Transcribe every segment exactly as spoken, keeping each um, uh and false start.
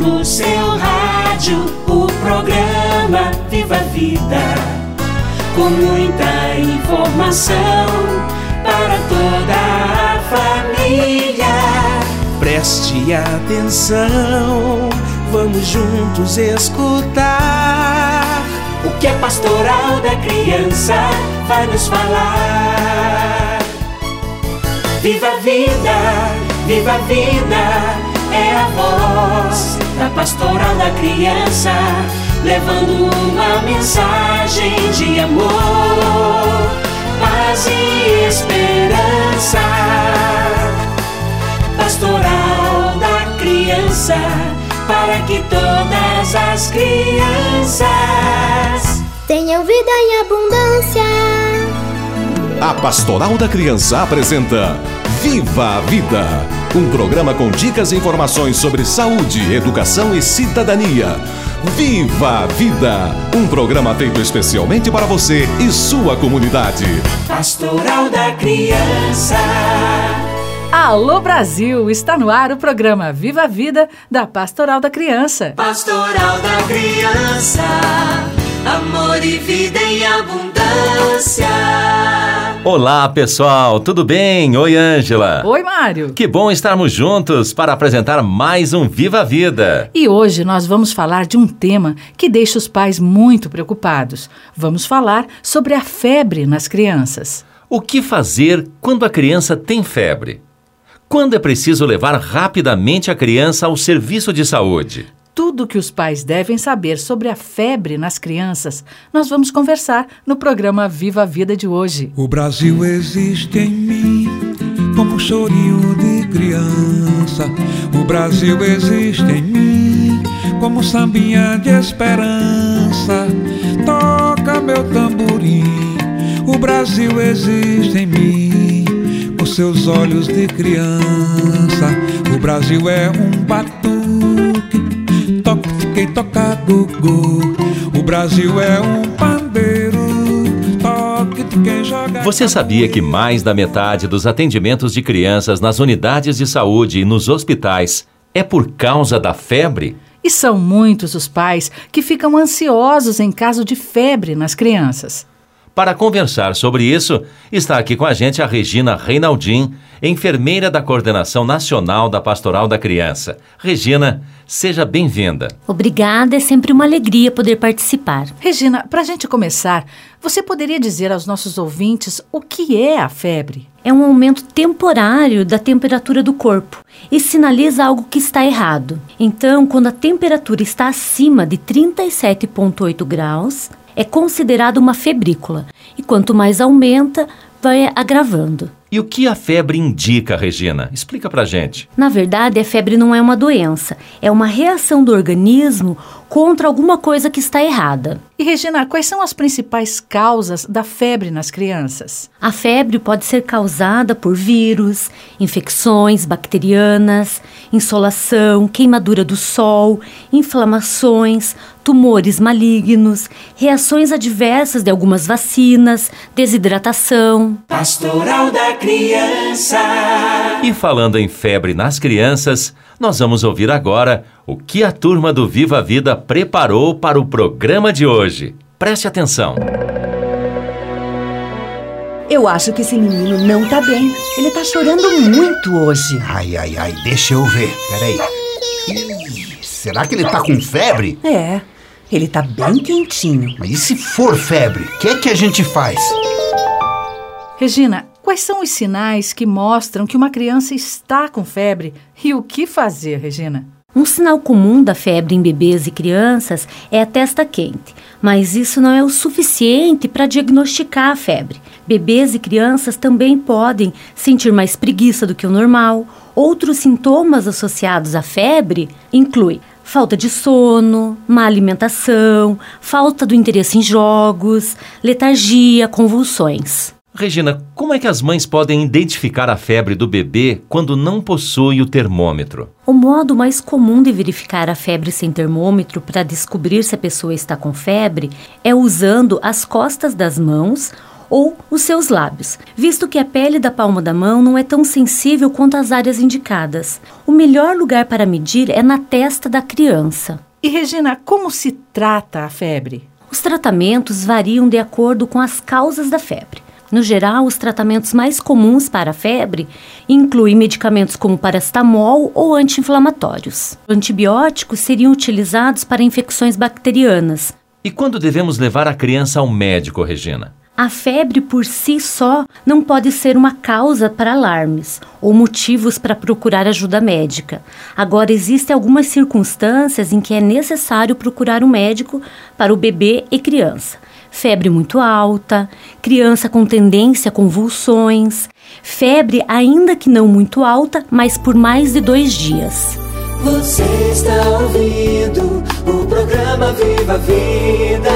no seu rádio o programa Viva a Vida, com muita informação para toda a família. Preste atenção, vamos juntos escutar o que a Pastoral da Criança vai nos falar. Viva a vida, viva a vida, é a voz da Pastoral da Criança, levando uma mensagem de amor, paz e esperança. Pastoral da Criança, para que todas as crianças tenham vida em abundância. A Pastoral da Criança apresenta Viva a Vida, um programa com dicas e informações sobre saúde, educação e cidadania. Viva a Vida, um programa feito especialmente para você e sua comunidade. Pastoral da Criança. Alô Brasil, está no ar o programa Viva a Vida da Pastoral da Criança. Pastoral da Criança, amor e vida em abundância. Olá pessoal, tudo bem? Oi Ângela. Oi Mário. Que bom estarmos juntos para apresentar mais um Viva a Vida. E hoje nós vamos falar de um tema que deixa os pais muito preocupados. Vamos falar sobre a febre nas crianças. O que fazer quando a criança tem febre? Quando é preciso levar rapidamente a criança ao serviço de saúde? Tudo que os pais devem saber sobre a febre nas crianças, nós vamos conversar no programa Viva a Vida de hoje. O Brasil existe em mim como um chorinho de criança. O Brasil existe em mim como um sambinha de esperança. Toca meu tamborim. O Brasil existe em mim com seus olhos de criança. O Brasil é um batuque, toque de quem toca gogô. O Brasil é um pandeiro, toque de quem joga. Você sabia que mais da metade dos atendimentos de crianças nas unidades de saúde e nos hospitais é por causa da febre? E são muitos os pais que ficam ansiosos em caso de febre nas crianças. Para conversar sobre isso, está aqui com a gente a Regina Reinaldin, enfermeira da Coordenação Nacional da Pastoral da Criança. Regina, seja bem-vinda. Obrigada, é sempre uma alegria poder participar. Regina, para a gente começar, você poderia dizer aos nossos ouvintes o que é a febre? É um aumento temporário da temperatura do corpo e sinaliza algo que está errado. Então, quando a temperatura está acima de trinta e sete vírgula oito graus, é considerada uma febrícula. E quanto mais aumenta, vai agravando. E o que a febre indica, Regina? Explica pra gente. Na verdade, a febre não é uma doença. É uma reação do organismo contra alguma coisa que está errada. E, Regina, quais são as principais causas da febre nas crianças? A febre pode ser causada por vírus, infecções bacterianas, insolação, queimadura do sol, inflamações, tumores malignos, reações adversas de algumas vacinas, desidratação. Pastoral da Criança. E falando em febre nas crianças, nós vamos ouvir agora o que a turma do Viva a Vida preparou para o programa de hoje. Preste atenção. Eu acho que esse menino não tá bem. Ele tá chorando muito hoje. Ai, ai, ai, deixa eu ver. Peraí. Ih, será que ele tá com febre? É, ele tá bem quentinho. Mas e se for febre? O que é que a gente faz? Regina, quais são os sinais que mostram que uma criança está com febre e o que fazer, Regina? Um sinal comum da febre em bebês e crianças é a testa quente, mas isso não é o suficiente para diagnosticar a febre. Bebês e crianças também podem sentir mais preguiça do que o normal. Outros sintomas associados à febre incluem falta de sono, má alimentação, falta do interesse em jogos, letargia, convulsões. Regina, como é que as mães podem identificar a febre do bebê quando não possui o termômetro? O modo mais comum de verificar a febre sem termômetro para descobrir se a pessoa está com febre é usando as costas das mãos ou os seus lábios, visto que a pele da palma da mão não é tão sensível quanto as áreas indicadas. O melhor lugar para medir é na testa da criança. E, Regina, como se trata a febre? Os tratamentos variam de acordo com as causas da febre. No geral, os tratamentos mais comuns para a febre incluem medicamentos como paracetamol ou anti-inflamatórios. Antibióticos seriam utilizados para infecções bacterianas. E quando devemos levar a criança ao médico, Regina? A febre por si só não pode ser uma causa para alarmes ou motivos para procurar ajuda médica. Agora, existem algumas circunstâncias em que é necessário procurar um médico para o bebê e criança. Febre muito alta, criança com tendência a convulsões, febre ainda que não muito alta, mas por mais de dois dias. Você está ouvindo o programa Viva a Vida.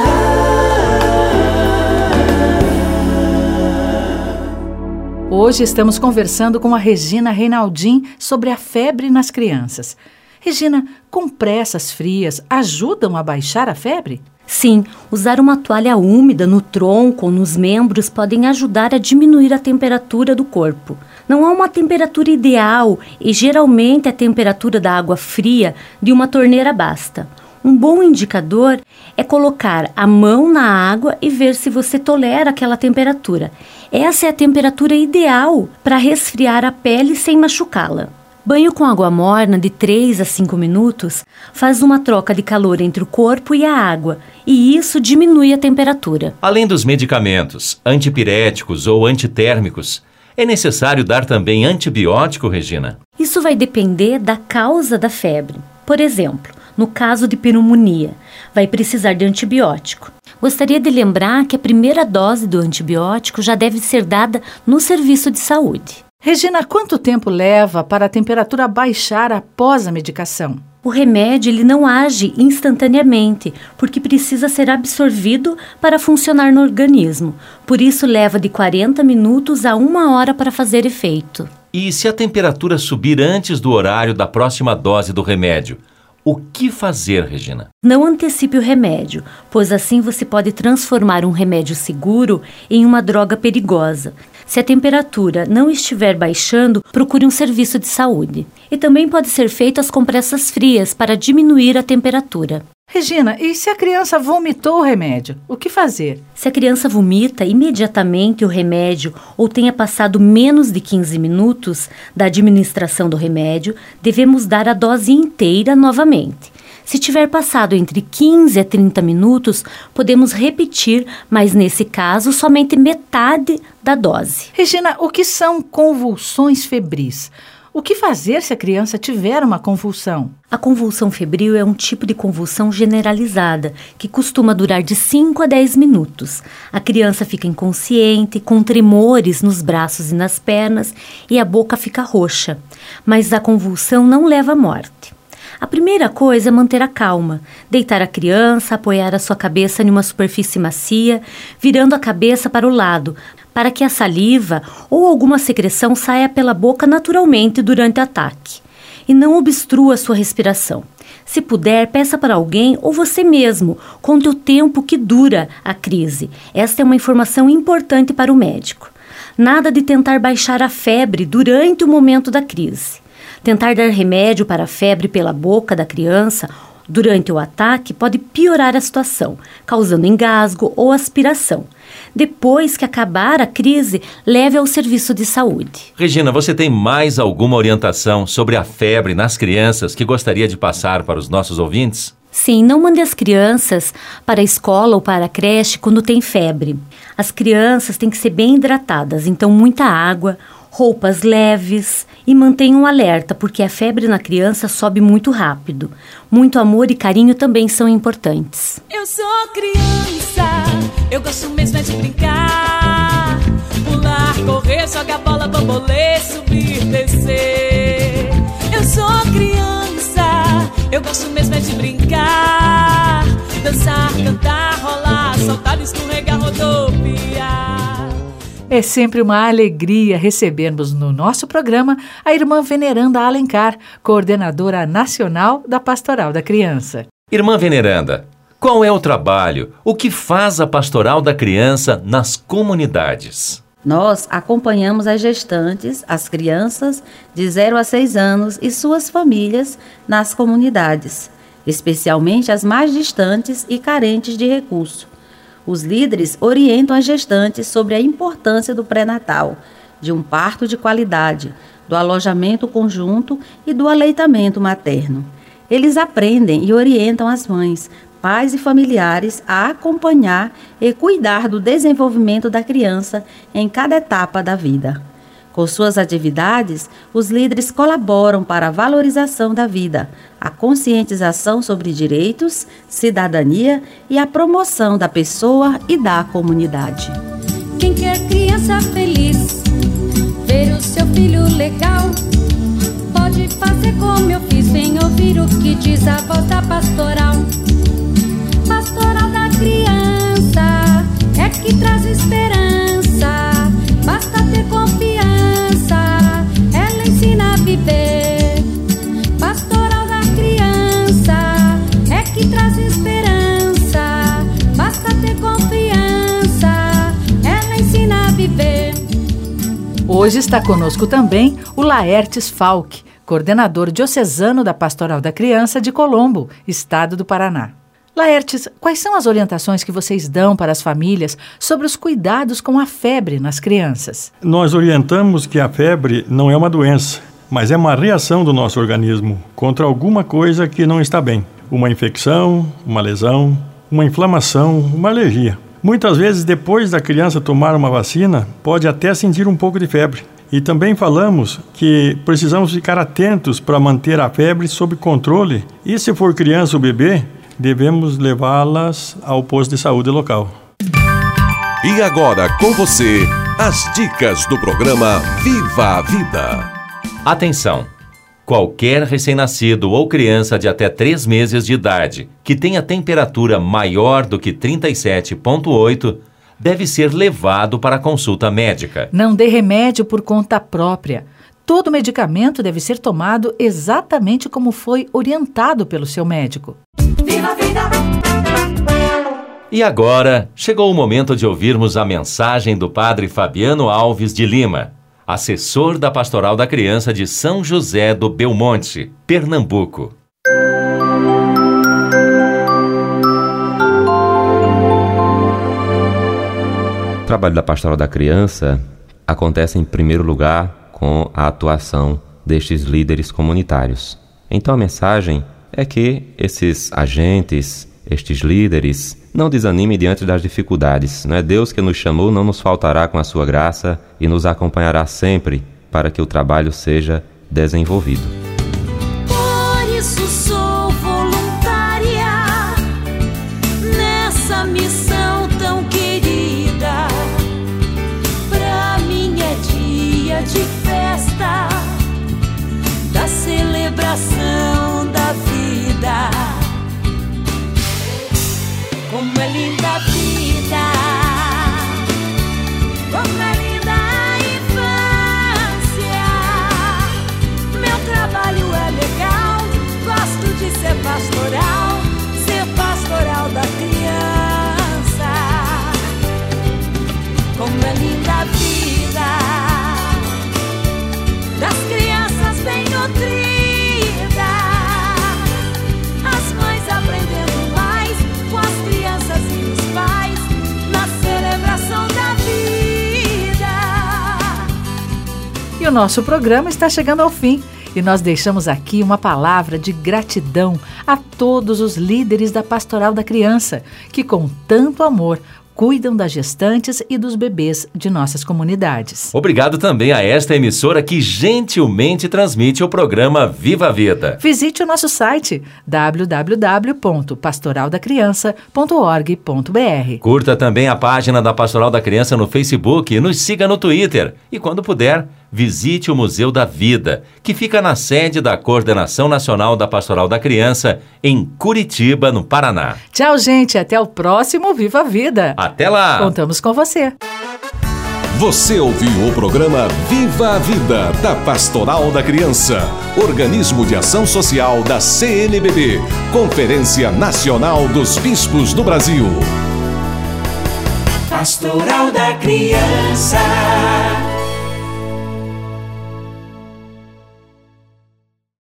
Hoje estamos conversando com a Regina Reinaldin sobre a febre nas crianças. Regina, compressas frias ajudam a baixar a febre? Sim, usar uma toalha úmida no tronco ou nos membros podem ajudar a diminuir a temperatura do corpo. Não há uma temperatura ideal e geralmente a temperatura da água fria de uma torneira basta. Um bom indicador é colocar a mão na água e ver se você tolera aquela temperatura. Essa é a temperatura ideal para resfriar a pele sem machucá-la. Banho com água morna de três a cinco minutos faz uma troca de calor entre o corpo e a água, e isso diminui a temperatura. Além dos medicamentos, antipiréticos ou antitérmicos, é necessário dar também antibiótico, Regina? Isso vai depender da causa da febre. Por exemplo, no caso de pneumonia, vai precisar de antibiótico. Gostaria de lembrar que a primeira dose do antibiótico já deve ser dada no serviço de saúde. Regina, quanto tempo leva para a temperatura baixar após a medicação? O remédio ele não age instantaneamente, porque precisa ser absorvido para funcionar no organismo. Por isso, leva de quarenta minutos a uma hora para fazer efeito. E se a temperatura subir antes do horário da próxima dose do remédio? O que fazer, Regina? Não antecipe o remédio, pois assim você pode transformar um remédio seguro em uma droga perigosa. Se a temperatura não estiver baixando, procure um serviço de saúde. E também pode ser feitas compressas frias para diminuir a temperatura. Regina, e se a criança vomitou o remédio, o que fazer? Se a criança vomita imediatamente o remédio ou tenha passado menos de quinze minutos da administração do remédio, devemos dar a dose inteira novamente. Se tiver passado entre quinze a trinta minutos, podemos repetir, mas nesse caso, somente metade da dose. Regina, o que são convulsões febris? O que fazer se a criança tiver uma convulsão? A convulsão febril é um tipo de convulsão generalizada, que costuma durar de cinco a dez minutos. A criança fica inconsciente, com tremores nos braços e nas pernas, e a boca fica roxa. Mas a convulsão não leva à morte. A primeira coisa é manter a calma, deitar a criança, apoiar a sua cabeça em uma superfície macia, virando a cabeça para o lado, para que a saliva ou alguma secreção saia pela boca naturalmente durante o ataque. E não obstrua a sua respiração. Se puder, peça para alguém ou você mesmo, conte o tempo que dura a crise. Esta é uma informação importante para o médico. Nada de tentar baixar a febre durante o momento da crise. Tentar dar remédio para a febre pela boca da criança durante o ataque pode piorar a situação, causando engasgo ou aspiração. Depois que acabar a crise, leve ao serviço de saúde. Regina, você tem mais alguma orientação sobre a febre nas crianças que gostaria de passar para os nossos ouvintes? Sim, não mande as crianças para a escola ou para a creche quando tem febre. As crianças têm que ser bem hidratadas, então muita água, roupas leves e mantenham alerta, porque a febre na criança sobe muito rápido. Muito amor e carinho também são importantes. Eu sou criança, eu gosto mesmo é de brincar, pular, correr, jogar bola, bambolê, subir, descer. Eu sou criança, eu gosto mesmo é de brincar, dançar, cantar, rolar, saltar, escorregar, rodopiar. É sempre uma alegria recebermos no nosso programa a irmã Veneranda Alencar, coordenadora nacional da Pastoral da Criança. Irmã Veneranda, Qual é o trabalho? O que faz a Pastoral da Criança nas comunidades? Nós acompanhamos as gestantes, as crianças de zero a seis anos e suas famílias nas comunidades, especialmente as mais distantes e carentes de recurso. Os líderes orientam as gestantes sobre a importância do pré-natal, de um parto de qualidade, do alojamento conjunto e do aleitamento materno. Eles aprendem e orientam as mães, pais e familiares a acompanhar e cuidar do desenvolvimento da criança em cada etapa da vida. Com suas atividades, os líderes colaboram para a valorização da vida, a conscientização sobre direitos, cidadania e a promoção da pessoa e da comunidade. Quem quer criança feliz, ver o seu filho legal, pode fazer como eu fiz, vem ouvir o que diz a voz da pastoral. Pastoral da criança é que traz esperança, basta ter confiança, ela ensina a viver. Pastoral da criança é que traz esperança, basta ter confiança, ela ensina a viver. Hoje está conosco também o Laertes Falck, coordenador diocesano da Pastoral da Criança de Colombo, estado do Paraná. Laertes, quais são as orientações que vocês dão para as famílias sobre os cuidados com a febre nas crianças? Nós orientamos que a febre não é uma doença, mas é uma reação do nosso organismo contra alguma coisa que não está bem. Uma infecção, uma lesão, uma inflamação, uma alergia. Muitas vezes, depois da criança tomar uma vacina, pode até sentir um pouco de febre. E também falamos que precisamos ficar atentos para manter a febre sob controle e, se for criança ou bebê, devemos levá-las ao posto de saúde local. E agora com você, as dicas do programa Viva a Vida. Atenção! Qualquer recém-nascido ou criança de até três meses de idade que tenha temperatura maior do que trinta e sete vírgula oito deve ser levado para a consulta médica. Não dê remédio por conta própria. Todo medicamento deve ser tomado exatamente como foi orientado pelo seu médico. Viva a vida! E agora, chegou o momento de ouvirmos a mensagem do Padre Fabiano Alves de Lima, assessor da Pastoral da Criança de São José do Belmonte, Pernambuco. O trabalho da Pastoral da Criança acontece em primeiro lugar com a atuação destes líderes comunitários. Então a mensagem é que esses agentes, estes líderes, não desanimem diante das dificuldades. Não é Deus que nos chamou, não nos faltará com a sua graça e nos acompanhará sempre para que o trabalho seja desenvolvido. Por isso sou voluntária nessa missão tão querida. Pra mim é dia de festa, da celebração da vida. Como é linda a vida, como é linda a infância. Meu trabalho é legal, gosto de ser pastoral, ser pastoral da criança. Como é linda a vida das crianças bem nutridas, as mães aprendendo mais com as crianças e os pais na celebração da vida. E o nosso programa está chegando ao fim. E nós deixamos aqui uma palavra de gratidão a todos os líderes da Pastoral da Criança, que com tanto amor cuidam das gestantes e dos bebês de nossas comunidades. Obrigado também a esta emissora que gentilmente transmite o programa Viva a Vida. Visite o nosso site w w w ponto pastoral da criança ponto org ponto b r. Curta também a página da Pastoral da Criança no Facebook e nos siga no Twitter. E quando puder, visite o Museu da Vida, que fica na sede da Coordenação Nacional da Pastoral da Criança, em Curitiba, no Paraná. Tchau, gente. Até o próximo Viva a Vida. Até lá! Contamos com você. Você ouviu o programa Viva a Vida, da Pastoral da Criança, organismo de ação social da C N B B, Conferência Nacional dos Bispos do Brasil. Pastoral da Criança.